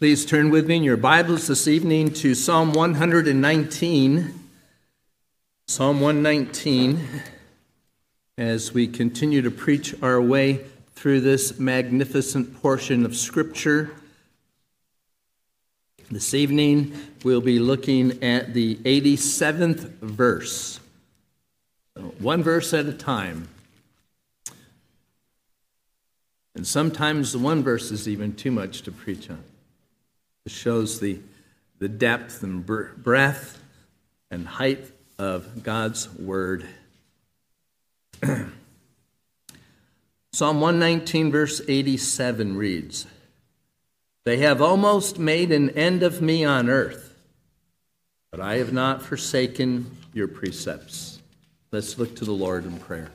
Please turn with me in your Bibles this evening to Psalm 119. Psalm 119, as we continue to preach our way through this magnificent portion of Scripture. This evening, we'll be looking at the 87th verse. One verse at a time. And sometimes the one verse is even too much to preach on. It shows the depth and breadth and height of God's Word. Psalm 119, verse 87 reads, "They have almost made an end of me on earth, but I have not forsaken your precepts." Let's look to the Lord in prayer.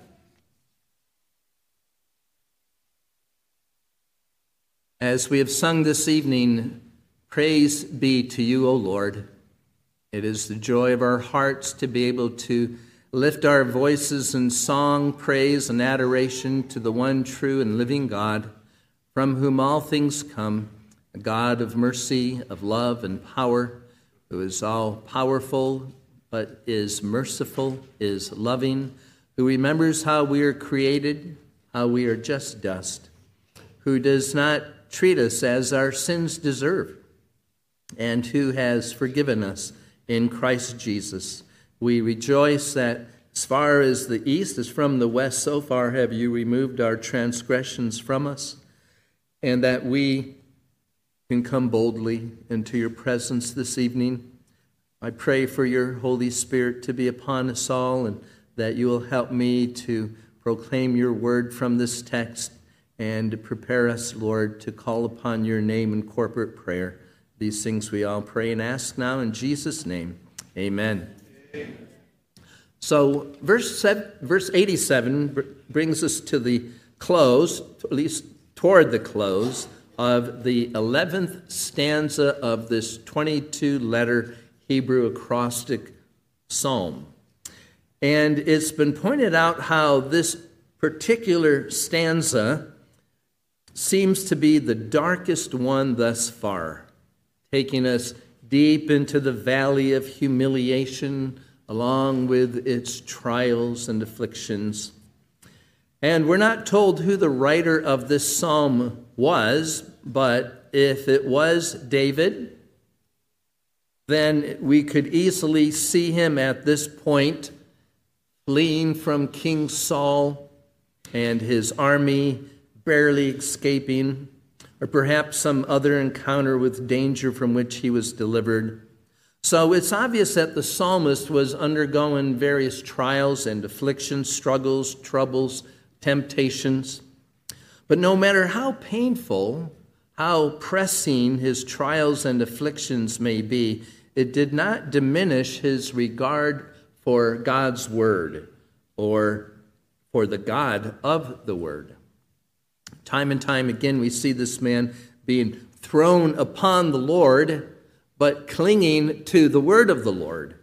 As we have sung this evening, praise be to you, O Lord. It is the joy of our hearts to be able to lift our voices in song, praise, and adoration to the one true and living God, from whom all things come, a God of mercy, of love, and power, who is all-powerful, but is merciful, is loving, who remembers how we are created, how we are just dust, who does not treat us as our sins deserve, and who has forgiven us in Christ Jesus. We rejoice that as far as the east is from the west, so far have you removed our transgressions from us, and that we can come boldly into your presence this evening. I pray for your Holy Spirit to be upon us all, and that you will help me to proclaim your word from this text and to prepare us, Lord, to call upon your name in corporate prayer. These things we all pray and ask now in Jesus' name. Amen. Amen. So verse 87 brings us to the close, at least toward the close, of the 11th stanza of this 22-letter Hebrew acrostic psalm. And it's been pointed out how this particular stanza seems to be the darkest one thus far, taking us deep into the valley of humiliation along with its trials and afflictions. And we're not told who the writer of this psalm was, but if it was David, then we could easily see him at this point fleeing from King Saul and his army, barely escaping, or perhaps some other encounter with danger from which he was delivered. So it's obvious that the psalmist was undergoing various trials and afflictions, struggles, troubles, temptations. But no matter how painful, how pressing his trials and afflictions may be, it did not diminish his regard for God's word or for the God of the word. Time and time again, we see this man being thrown upon the Lord, but clinging to the word of the Lord.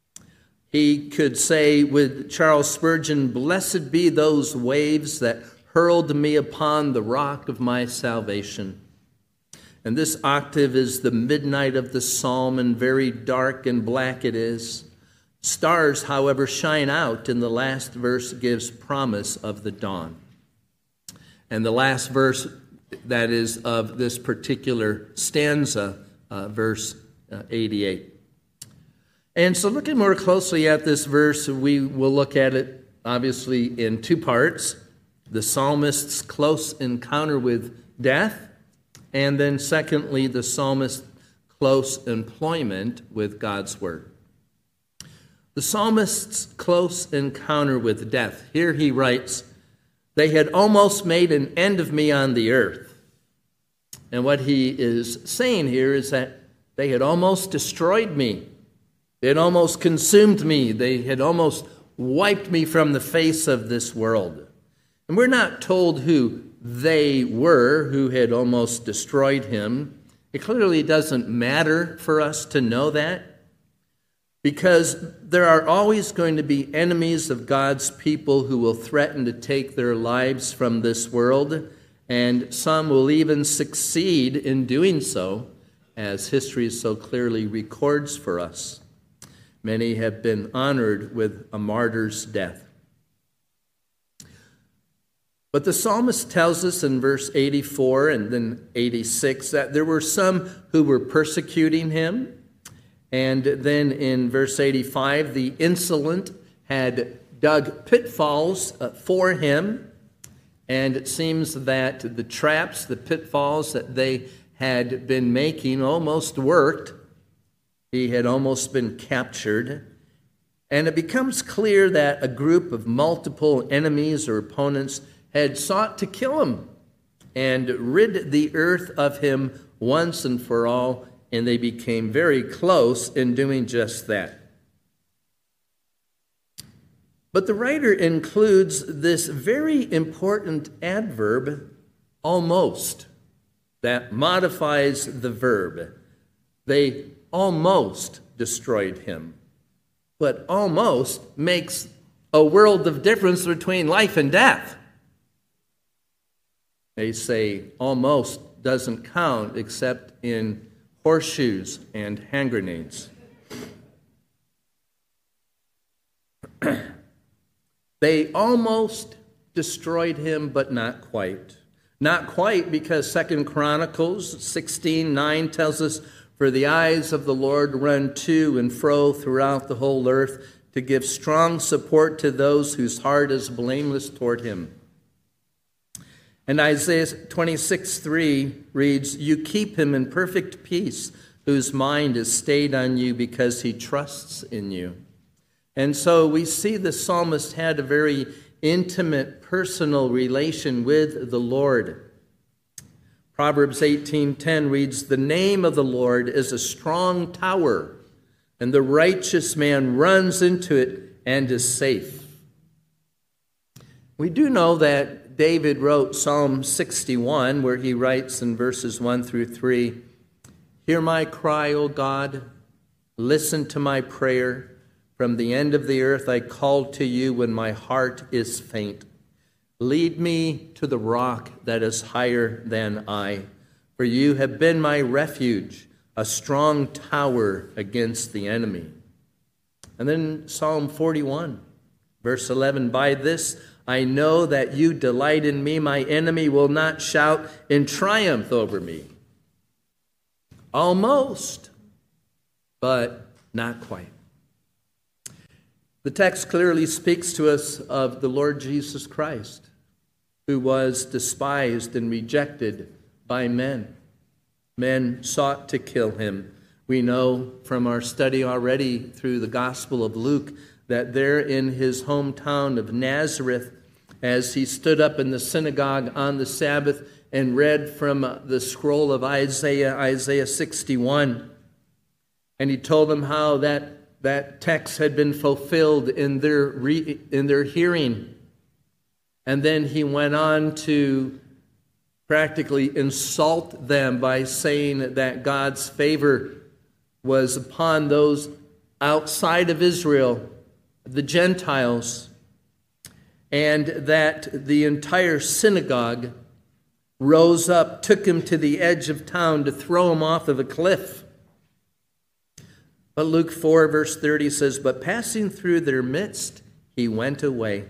He could say with Charles Spurgeon, "Blessed be those waves that hurled me upon the rock of my salvation." And this octave is the midnight of the psalm, and very dark and black it is. Stars, however, shine out, and the last verse gives promise of the dawn. And the last verse, that is, of this particular stanza, verse 88. And so looking more closely at this verse, we will look at it, obviously, in two parts. The psalmist's close encounter with death, and then secondly, the psalmist's close employment with God's word. The psalmist's close encounter with death. Here he writes, "They had almost made an end of me on the earth." And what he is saying here is that they had almost destroyed me. They had almost consumed me. They had almost wiped me from the face of this world. And we're not told who they were who had almost destroyed him. It clearly doesn't matter for us to know that, because there are always going to be enemies of God's people who will threaten to take their lives from this world, and some will even succeed in doing so. as history so clearly records for us. Many have been honored with a martyr's death. But the psalmist tells us in verse 84 and then 86 that there were some who were persecuting him. And then in verse 85, the insolent had dug pitfalls for him. And it seems that the traps, the pitfalls that they had been making almost worked. He had almost been captured. And it becomes clear that a group of multiple enemies or opponents had sought to kill him and rid the earth of him once and for all, and they became very close in doing just that. But the writer includes this very important adverb, almost, that modifies the verb. They almost destroyed him. But almost makes a world of difference between life and death. They say almost doesn't count except in horseshoes and hand grenades. They almost destroyed him, but not quite. Not quite, because 2 Chronicles 16:9 tells us, "For the eyes of the Lord run to and fro throughout the whole earth to give strong support to those whose heart is blameless toward him." And Isaiah 26:3 reads, "You keep him in perfect peace, whose mind is stayed on you because he trusts in you." And so we see the psalmist had a very intimate, personal relation with the Lord. Proverbs 18:10 reads, "The name of the Lord is a strong tower, and the righteous man runs into it and is safe." We do know that David wrote Psalm 61, where he writes in verses 1 through 3, "Hear my cry, O God, listen to my prayer. From the end of the earth I call to you when my heart is faint. Lead me to the rock that is higher than I, for you have been my refuge, a strong tower against the enemy." And then Psalm 41, verse 11, "By this I know that you delight in me. My enemy will not shout in triumph over me." Almost, but not quite. The text clearly speaks to us of the Lord Jesus Christ, who was despised and rejected by men. Men sought to kill him. We know from our study already through the Gospel of Luke that there in his hometown of Nazareth, as he stood up in the synagogue on the Sabbath and read from the scroll of Isaiah 61, and he told them how that text had been fulfilled in their hearing. And then he went on to practically insult them by saying that God's favor was upon those outside of Israel, the Gentiles, and that the entire synagogue rose up, took him to the edge of town to throw him off of a cliff. But Luke 4, verse 30 says, "But passing through their midst, he went away."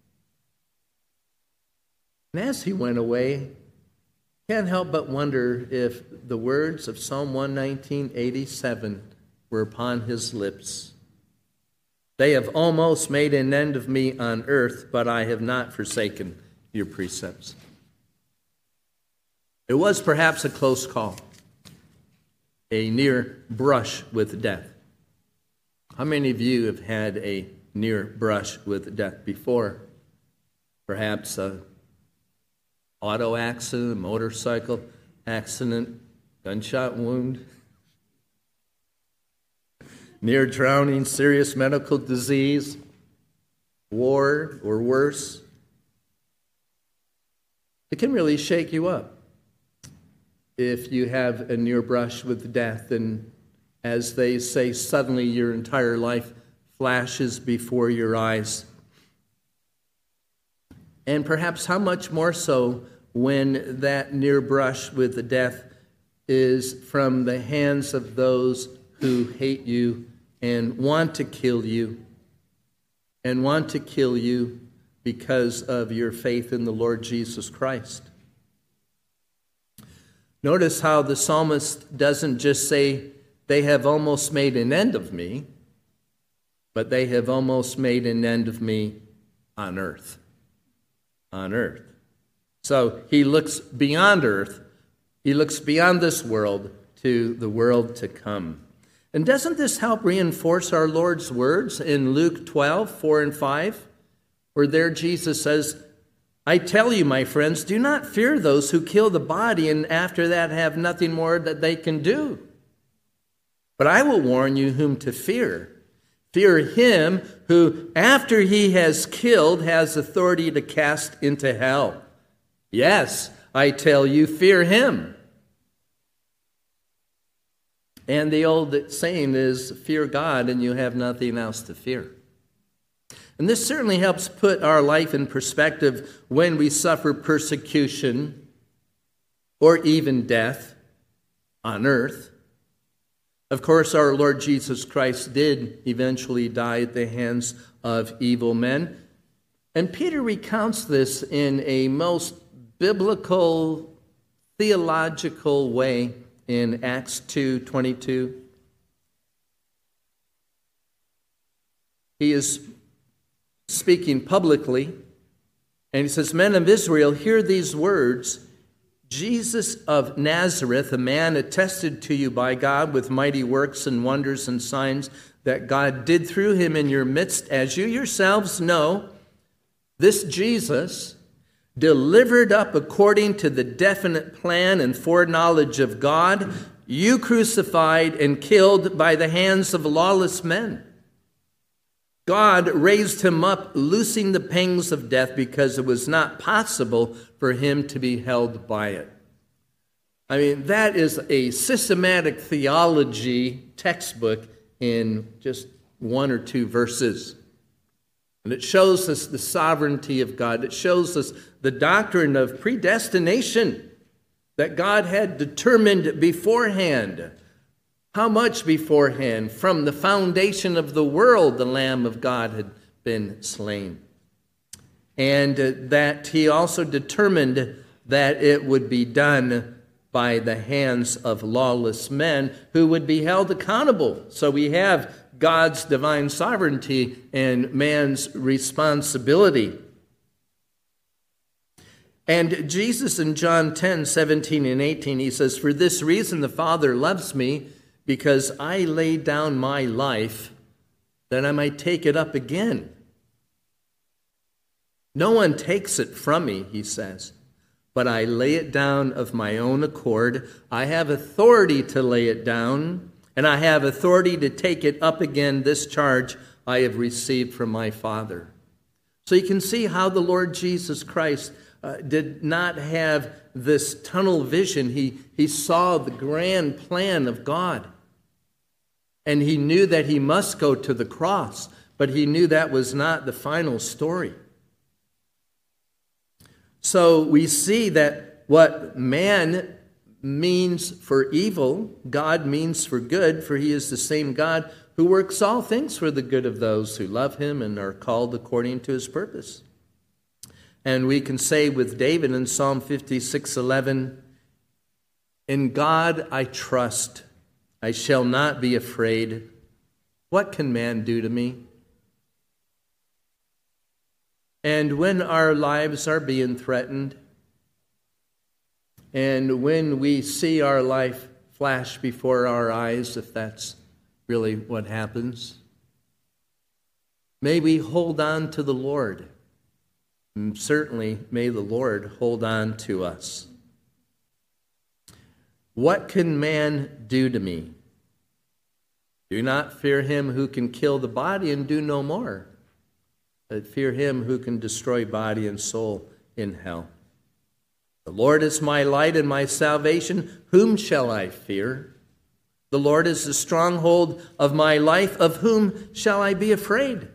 And as he went away, can't help but wonder if the words of Psalm 119:87 were upon his lips. "They have almost made an end of me on earth, but I have not forsaken your precepts." It was perhaps a close call, a near brush with death. How many of you have had a near brush with death before? Perhaps an auto accident, a motorcycle accident, gunshot wound, near drowning, serious medical disease, war, or worse. It can really shake you up if you have a near brush with death, and as they say, suddenly your entire life flashes before your eyes. And perhaps how much more so when that near brush with the death is from the hands of those who hate you and want to kill you, because of your faith in the Lord Jesus Christ. Notice how the psalmist doesn't just say, they have almost made an end of me, but they have almost made an end of me on earth. On earth. So he looks beyond earth. He looks beyond this world to the world to come. And doesn't this help reinforce our Lord's words in Luke 12, 4 and 5? Where there Jesus says, I tell you, my friends, do not fear those who kill the body and after that have nothing more that they can do. But I will warn you whom to fear. Fear him who, after he has killed, has authority to cast into hell. Yes, I tell you, fear him. And the old saying is, fear God and you have nothing else to fear. And this certainly helps put our life in perspective when we suffer persecution or even death on earth. Of course, our Lord Jesus Christ did eventually die at the hands of evil men. And Peter recounts this in a most biblical, theological way in Acts 2:22. He is speaking publicly, and he says, Men of Israel, hear these words. Jesus of Nazareth, a man attested to you by God with mighty works and wonders and signs that God did through him in your midst, as you yourselves know, this Jesus, delivered up according to the definite plan and foreknowledge of God, you crucified and killed by the hands of lawless men. God raised him up, loosing the pangs of death, because it was not possible for him to be held by it. I mean, that is a systematic theology textbook in just one or two verses. And it shows us the sovereignty of God. It shows us the doctrine of predestination, that God had determined beforehand. How much beforehand? From the foundation of the world, the Lamb of God had been slain. And that he also determined that it would be done by the hands of lawless men who would be held accountable. So we have God's divine sovereignty and man's responsibility. And Jesus in John 10, 17 and 18, he says, For this reason the Father loves me, because I lay down my life that I might take it up again. No one takes it from me, he says, but I lay it down of my own accord. I have authority to lay it down, and I have authority to take it up again. This charge I have received from my Father. So you can see how the Lord Jesus Christ did not have this tunnel vision. He saw the grand plan of God. And he knew that he must go to the cross, but he knew that was not the final story. So we see that what man means for evil, God means for good, for he is the same God who works all things for the good of those who love him and are called according to his purpose. And we can say with David in Psalm 56:11, In God I trust. I shall not be afraid. What can man do to me? And when our lives are being threatened, and when we see our life flash before our eyes, if that's really what happens, may we hold on to the Lord. And certainly, may the Lord hold on to us. What can man do to me? Do not fear him who can kill the body and do no more, but fear him who can destroy body and soul in hell. The Lord is my light and my salvation. Whom shall I fear? The Lord is the stronghold of my life. Of whom shall I be afraid?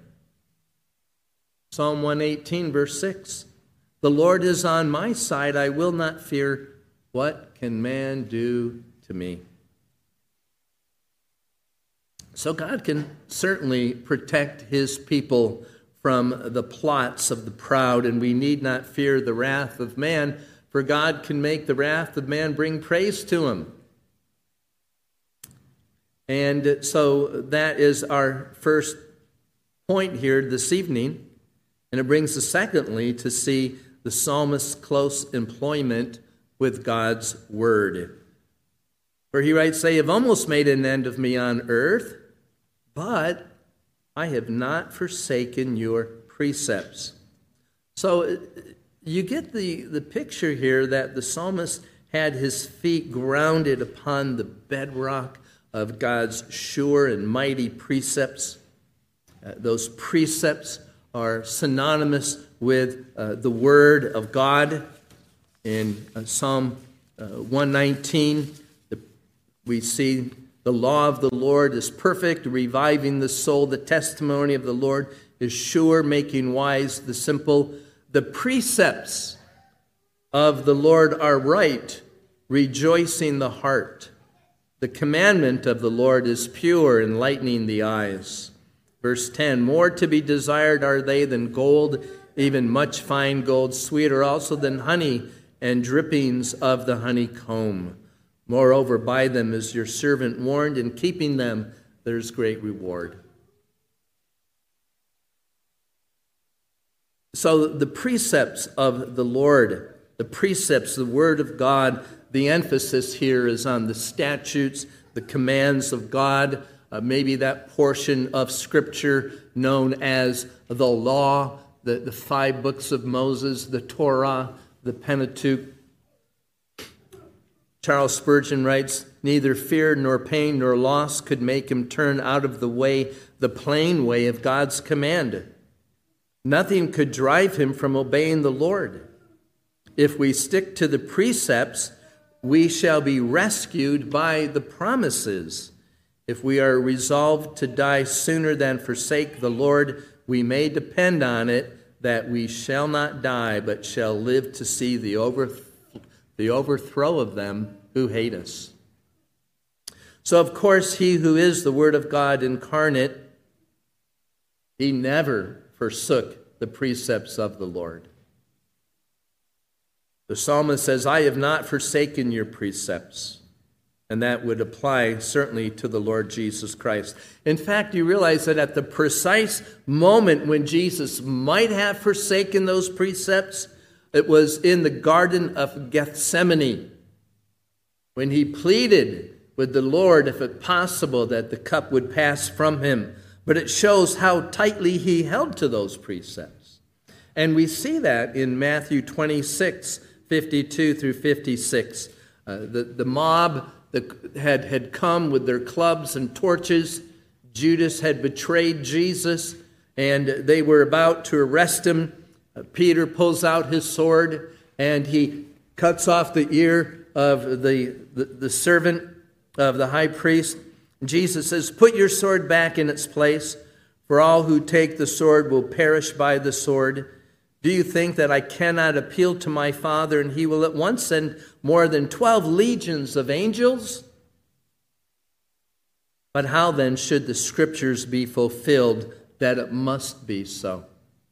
Psalm 118, verse 6. The Lord is on my side. I will not fear. What can man do to me. So God can certainly protect his people from the plots of the proud, and we need not fear the wrath of man, for God can make the wrath of man bring praise to him. And so that is our first point here this evening. And it brings us secondly to see the psalmist's close employment with God's word. For he writes, "They have almost made an end of me on earth, but I have not forsaken your precepts." So you get the picture here that the psalmist had his feet grounded upon the bedrock of God's sure and mighty precepts. Those precepts are synonymous with the Word of God. In Psalm 119, we see the law of the Lord is perfect, reviving the soul. The testimony of the Lord is sure, making wise the simple. The precepts of the Lord are right, rejoicing the heart. The commandment of the Lord is pure, enlightening the eyes. Verse 10, "More to be desired are they than gold, even much fine gold, sweeter also than honey and drippings of the honeycomb. Moreover, by them is your servant warned, in keeping them there's great reward." So the precepts of the Lord, the precepts, the Word of God, the emphasis here is on the statutes, the commands of God, maybe that portion of Scripture known as the law, the 5 books of Moses, the Torah, the Pentateuch. Charles Spurgeon writes, "Neither fear nor pain nor loss could make him turn out of the way, the plain way of God's command. Nothing could drive him from obeying the Lord. If we stick to the precepts, we shall be rescued by the promises. If we are resolved to die sooner than forsake the Lord, we may depend on it that we shall not die, but shall live to see the overthrow of them who hate us." So, of course, he who is the Word of God incarnate, he never forsook the precepts of the Lord. The psalmist says, "I have not forsaken your precepts." And that would apply certainly to the Lord Jesus Christ. In fact, you realize that at the precise moment when Jesus might have forsaken those precepts, it was in the Garden of Gethsemane, when he pleaded with the Lord, if it possible, that the cup would pass from him. But it shows how tightly he held to those precepts. And we see that in Matthew 26, 52 through 56. The mob had come with their clubs and torches. Judas had betrayed Jesus, and they were about to arrest him. Peter pulls out his sword, and he cuts off the ear of the servant of the high priest. Jesus says, "Put your sword back in its place, for all who take the sword will perish by the sword. Do you think that I cannot appeal to my Father, and he will at once send more than 12 legions of angels? But how then should the Scriptures be fulfilled that it must be so?"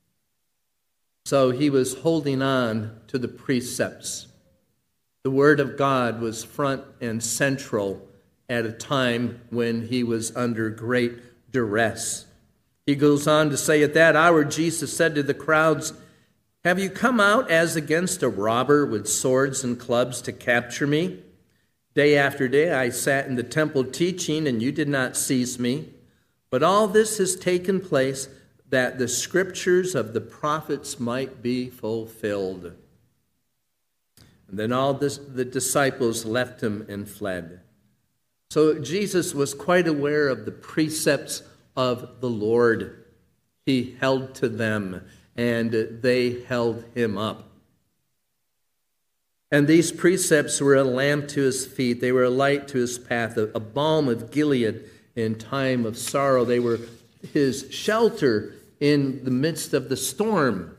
So he was holding on to the precepts. The Word of God was front and central at a time when he was under great duress. He goes on to say, "At that hour Jesus said to the crowds, 'Have you come out as against a robber with swords and clubs to capture me? Day after day I sat in the temple teaching, and you did not seize me. But all this has taken place that the Scriptures of the prophets might be fulfilled.' And then all the disciples left him and fled." So Jesus was quite aware of the precepts of the Lord. He held to them, and they held him up. And these precepts were a lamp to his feet. They were a light to his path, a balm of Gilead in time of sorrow. They were his shelter in the midst of the storm.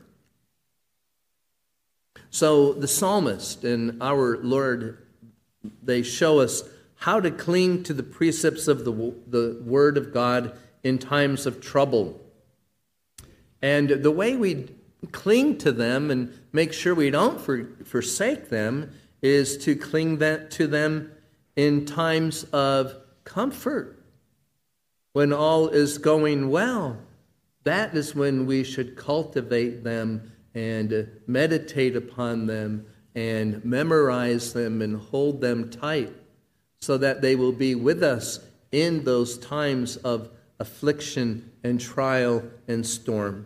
So the psalmist and our Lord, they show us how to cling to the precepts of the Word of God in times of trouble. And the way we cling to them and make sure we don't forsake them is to cling to them in times of comfort. When all is going well, that is when we should cultivate them and meditate upon them and memorize them and hold them tight so that they will be with us in those times of affliction and trial and storm.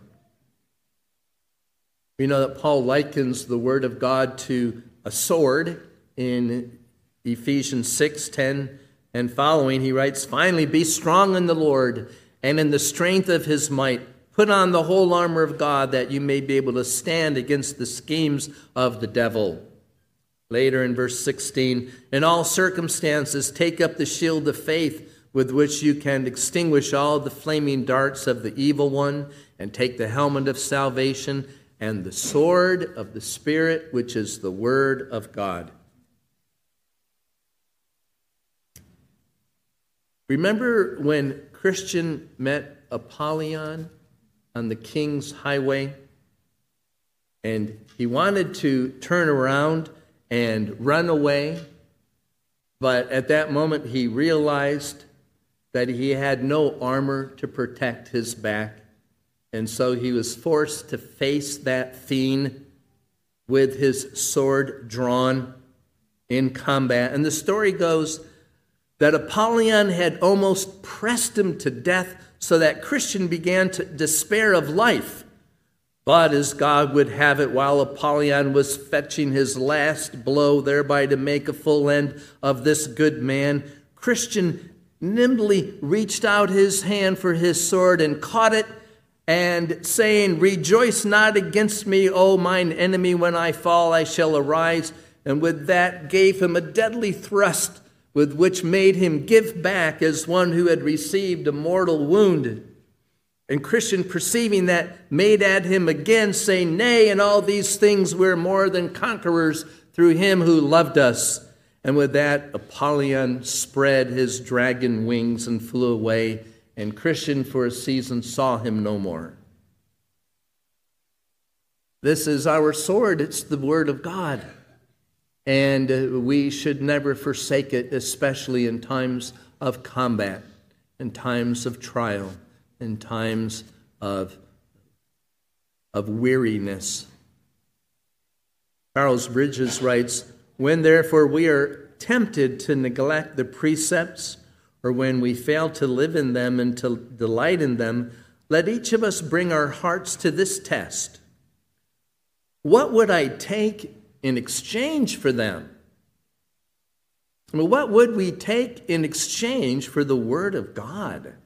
We know that Paul likens the Word of God to a sword in Ephesians 6:10 and following. He writes, "Finally, be strong in the Lord and in the strength of his might. Put on the whole armor of God that you may be able to stand against the schemes of the devil." Later in verse 16, "In all circumstances, take up the shield of faith with which you can extinguish all the flaming darts of the evil one, and take the helmet of salvation and the sword of the Spirit, which is the Word of God." Remember when Christian met Apollyon on the King's Highway, and he wanted to turn around and run away, but at that moment he realized that he had no armor to protect his back, and so he was forced to face that fiend with his sword drawn in combat. And the story goes that Apollyon had almost pressed him to death, so that Christian began to despair of life. But as God would have it, while Apollyon was fetching his last blow, thereby to make a full end of this good man, Christian nimbly reached out his hand for his sword and caught it, and saying, "Rejoice not against me, O mine enemy, when I fall I shall arise," and with that gave him a deadly thrust, with which made him give back as one who had received a mortal wound. And Christian, perceiving that, made at him again, saying, "Nay, in all these things we're more than conquerors through him who loved us." And with that, Apollyon spread his dragon wings and flew away, and Christian for a season saw him no more. This is our sword. It's the Word of God. And we should never forsake it, especially in times of combat, in times of trial, in times of weariness. Charles Bridges writes, "When therefore we are tempted to neglect the precepts, or when we fail to live in them and to delight in them, let each of us bring our hearts to this test. What would I take in exchange for them?" I mean, what would we take in exchange for the Word of God?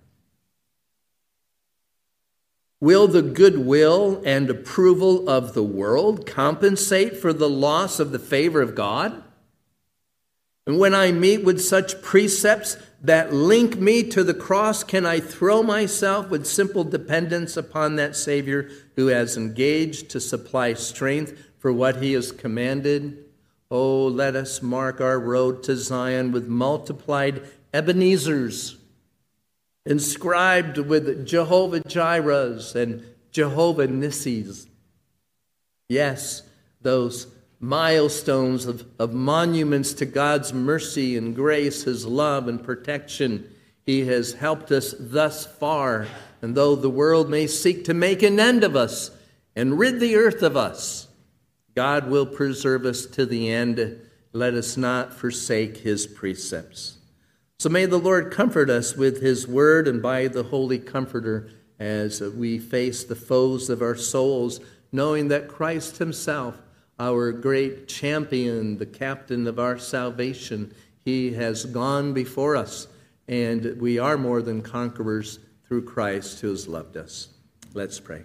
Will the goodwill and approval of the world compensate for the loss of the favor of God? And when I meet with such precepts that link me to the cross, can I throw myself with simple dependence upon that Savior who has engaged to supply strength for what he has commanded? Oh, let us mark our road to Zion with multiplied Ebenezers, inscribed with Jehovah Jirehs and Jehovah Nissis. Yes, those milestones of monuments to God's mercy and grace, his love and protection. He has helped us thus far, and though the world may seek to make an end of us and rid the earth of us, God will preserve us to the end. Let us not forsake his precepts. So may the Lord comfort us with his word and by the Holy Comforter as we face the foes of our souls, knowing that Christ himself, our great champion, the captain of our salvation, he has gone before us, and we are more than conquerors through Christ who has loved us. Let's pray.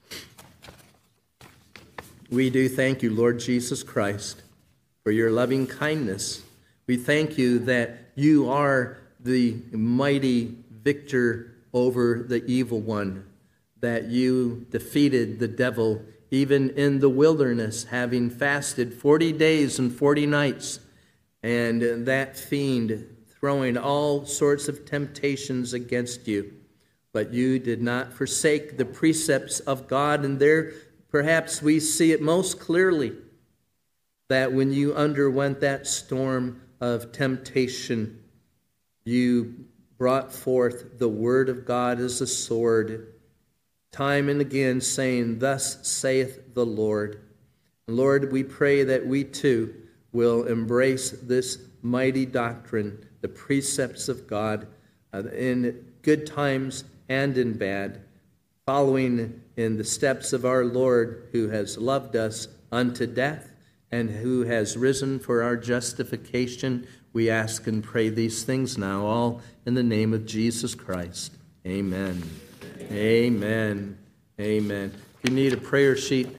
We do thank you, Lord Jesus Christ, for your loving kindness. We thank you that you are the mighty victor over the evil one, that you defeated the devil even in the wilderness, having fasted 40 days and 40 nights, and that fiend throwing all sorts of temptations against you. But you did not forsake the precepts of God, and there perhaps we see it most clearly that when you underwent that storm of temptation, you brought forth the word of God as a sword, time and again saying, "Thus saith the Lord." Lord, we pray that we too will embrace this mighty doctrine, the precepts of God, in good times and in bad, following in the steps of our Lord, who has loved us unto death and who has risen for our justification. We ask and pray these things now, all in the name of Jesus Christ. Amen. Amen. Amen. If you need a prayer sheet,